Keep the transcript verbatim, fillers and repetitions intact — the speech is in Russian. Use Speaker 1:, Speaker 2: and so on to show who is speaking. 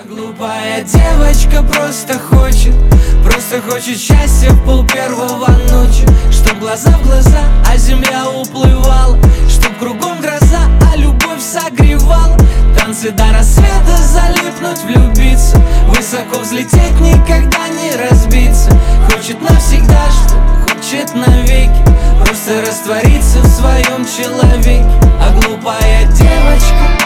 Speaker 1: Глупая девочка просто хочет, просто хочет счастья в пол первого ночи. Чтоб глаза в глаза, а земля уплывала, чтоб кругом гроза, а любовь согревала. Танцы до рассвета, залипнуть, влюбиться, высоко взлететь, никогда не разбиться. Хочет навсегда, что хочет навеки, просто раствориться в своем человеке. А глупая девочка